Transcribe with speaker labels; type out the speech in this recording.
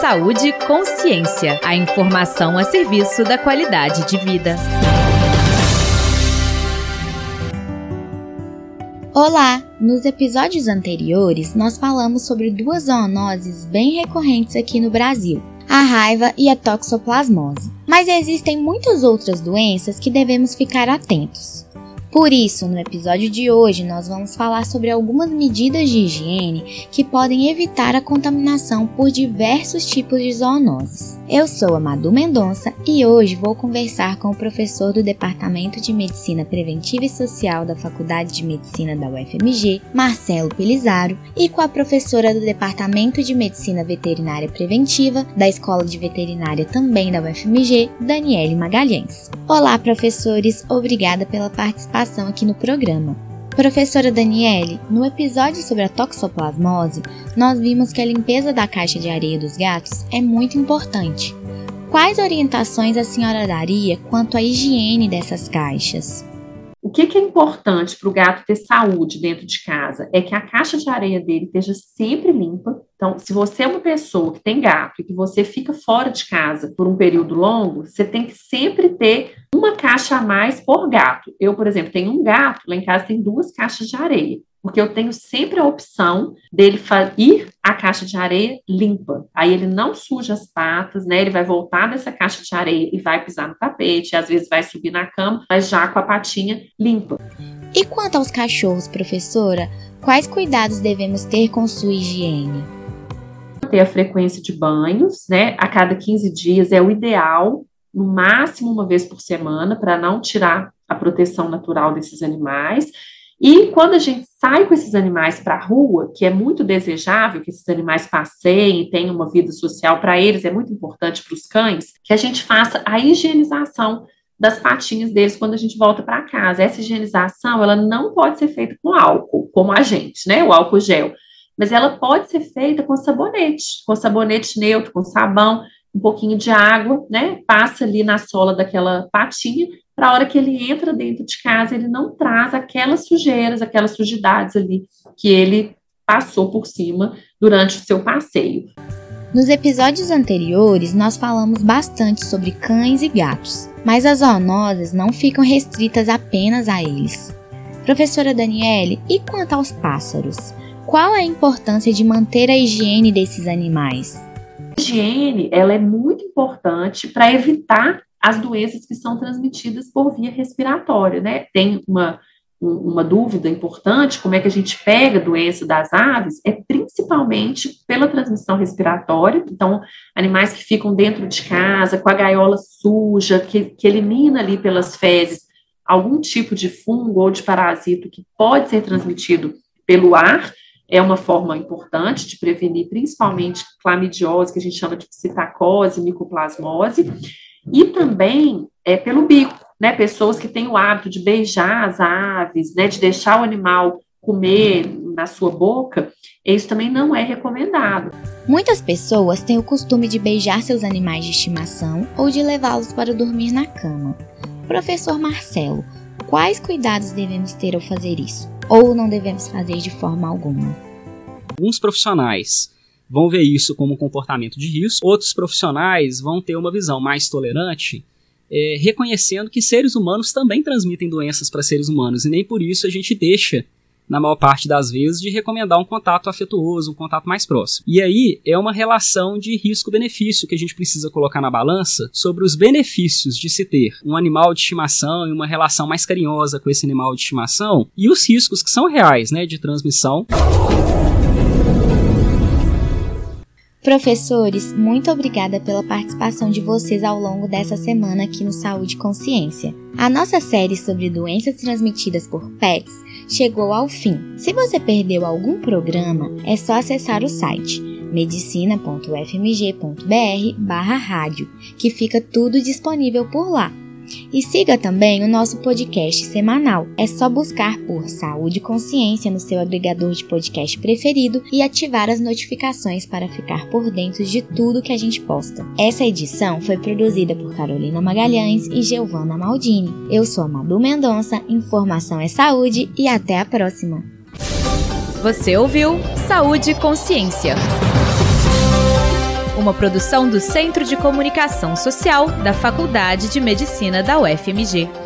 Speaker 1: Saúde e Consciência. A informação a serviço da qualidade de vida.
Speaker 2: Olá! Nos episódios anteriores, nós falamos sobre duas zoonoses bem recorrentes aqui no Brasil, a raiva e a toxoplasmose. Mas existem muitas outras doenças que devemos ficar atentos. Por isso, no episódio de hoje, nós vamos falar sobre algumas medidas de higiene que podem evitar a contaminação por diversos tipos de zoonoses. Eu sou a Madu Mendonça e hoje vou conversar com o professor do Departamento de Medicina Preventiva e Social da Faculdade de Medicina da UFMG, Marcelo Pelizaro, e com a professora do Departamento de Medicina Veterinária Preventiva da Escola de Veterinária também da UFMG, Daniele Magalhães. Olá, professores, obrigada pela participação aqui no programa. Professora Daniele, no episódio sobre a toxoplasmose, nós vimos que a limpeza da caixa de areia dos gatos é muito importante. Quais orientações a senhora daria quanto à higiene dessas caixas?
Speaker 3: O que é importante para o gato ter saúde dentro de casa é que a caixa de areia dele esteja sempre limpa. Então, se você é uma pessoa que tem gato e que você fica fora de casa por um período longo, você tem que sempre ter uma caixa a mais por gato. Eu, por exemplo, tenho um gato, lá em casa tem 2 caixas de areia, porque eu tenho sempre a opção dele ir à caixa de areia limpa. Aí ele não suja as patas, né? Ele vai voltar dessa caixa de areia e vai pisar no tapete, às vezes vai subir na cama, mas já com a patinha limpa.
Speaker 2: E quanto aos cachorros, professora, quais cuidados devemos ter com sua higiene?
Speaker 3: Ter a frequência de banhos, né? A cada 15 dias é o ideal, no máximo uma vez por semana, para não tirar a proteção natural desses animais. E quando a gente sai com esses animais para a rua, que é muito desejável que esses animais passeiem e tenham uma vida social para eles, é muito importante para os cães, que a gente faça a higienização das patinhas deles quando a gente volta para casa. Essa higienização, ela não pode ser feita com álcool, como a gente, né? O álcool gel. Mas ela pode ser feita com sabonete neutro, com sabão, um pouquinho de água, né? Passa ali na sola daquela patinha, para a hora que ele entra dentro de casa, ele não traz aquelas sujeiras, aquelas sujidades ali que ele passou por cima durante o seu passeio.
Speaker 2: Nos episódios anteriores, nós falamos bastante sobre cães e gatos, mas as zoonoses não ficam restritas apenas a eles. Professora Daniele, e quanto aos pássaros? Qual é a importância de manter a higiene desses animais?
Speaker 3: A higiene, ela é muito importante para evitar as doenças que são transmitidas por via respiratória, né? Tem uma dúvida importante, como é que a gente pega a doença das aves? É principalmente pela transmissão respiratória. Então, animais que ficam dentro de casa, com a gaiola suja, que elimina ali pelas fezes algum tipo de fungo ou de parasito que pode ser transmitido pelo ar, é uma forma importante de prevenir principalmente clamidiose, que a gente chama de psitacose, micoplasmose, e também pelo bico, né? Pessoas que têm o hábito de beijar as aves, né? De deixar o animal comer na sua boca, isso também não é recomendado.
Speaker 2: Muitas pessoas têm o costume de beijar seus animais de estimação ou de levá-los para dormir na cama. Professor Marcelo, quais cuidados devemos ter ao fazer isso? Ou não devemos fazer de forma alguma?
Speaker 4: Alguns profissionais vão ver isso como um comportamento de risco, outros profissionais vão ter uma visão mais tolerante, reconhecendo que seres humanos também transmitem doenças para seres humanos, e nem por isso a gente deixa, na maior parte das vezes, de recomendar um contato afetuoso, um contato mais próximo. E aí é uma relação de risco-benefício que a gente precisa colocar na balança sobre os benefícios de se ter um animal de estimação e uma relação mais carinhosa com esse animal de estimação, e os riscos que são reais, né, de transmissão.
Speaker 2: Professores, muito obrigada pela participação de vocês ao longo dessa semana aqui no Saúde e Consciência. A nossa série sobre doenças transmitidas por pets chegou ao fim. Se você perdeu algum programa, é só acessar o site medicina.ufmg.br/rádio, que fica tudo disponível por lá. E siga também o nosso podcast semanal. É só buscar por Saúde e Consciência no seu agregador de podcast preferido e ativar as notificações para ficar por dentro de tudo que a gente posta. Essa edição foi produzida por Carolina Magalhães e Giovana Maldini. Eu sou a Madu Mendonça, informação é saúde e até a próxima.
Speaker 1: Você ouviu Saúde e Consciência, uma produção do Centro de Comunicação Social da Faculdade de Medicina da UFMG.